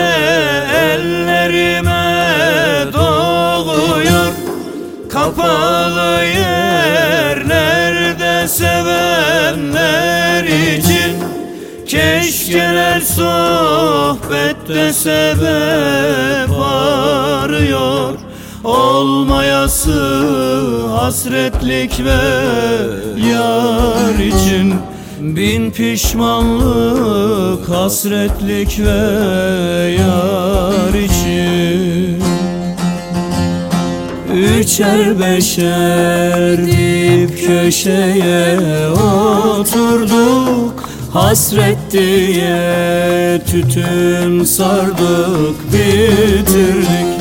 ellerime doğuyor. Kapalı yerlerde sevenler için keşkeler sohbette sebep arıyor. Olmayası hasretlik ve yar için bin pişmanlık, hasretlik ve yar için. Üçer beşer dip köşeye oturduk, hasret diye tütün sardık, bitirdik.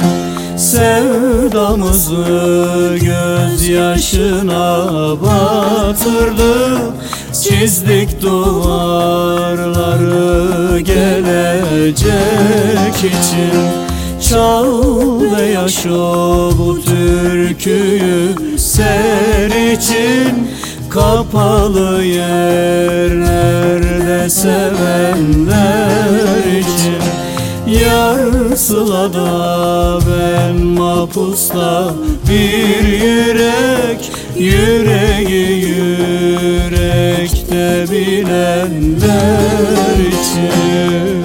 Sevdamızı gözyaşına batırdık, çizdik duvarları gelecek için. Çal ve yaşa bu türküyü ser için, kapalı yerlerde sevenler için. Yar Sıla'da ben mapusta bir yürek, yüreği yürekte bilenler için.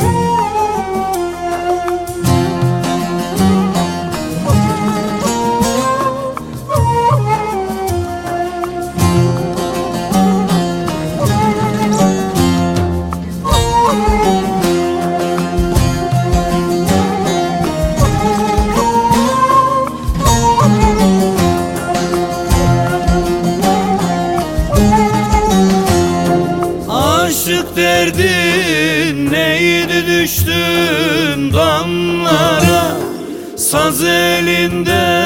Aşık derdin neydi, düştün damlara. Saz elinde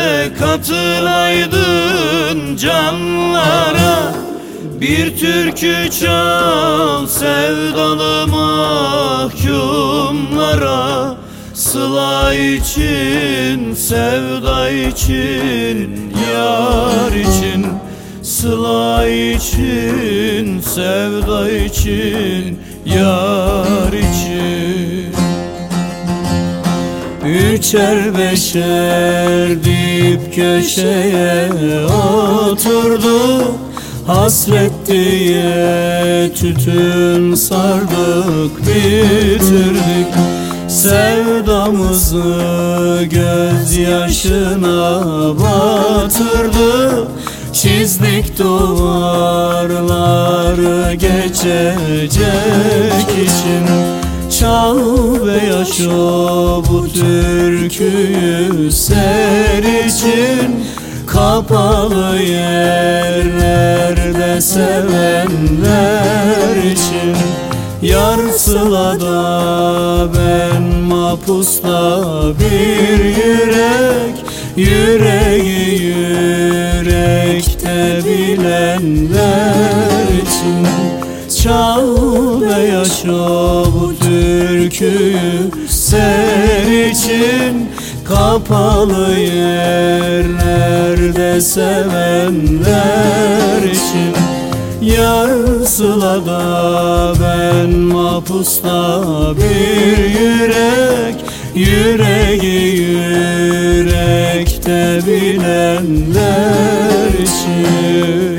katılaydın canlara. Bir türkü çal sevdalı mahkumlara. Sıla için, sevda için, yar için. Sıla için, sevda için, yar için. Üçer beşer dip köşeye oturduk, hasret diye tütün sardık, bitirdik. Sevdamızı gözyaşına batırdık, çizdik duvarları geçecek için. Çal ve yaşa bu türküyü ser için, kapalı yerlerde sevenler için. Yar Sıla'da ben mapusta bir yürek, yüreği yürekte bilenler için. Çal ve yaşa bu türküyü ser için, kapalı yerlerde sevenler için. Yar Sıla'da ben mapusta bir yürek, yüreği yürekte bilenler için.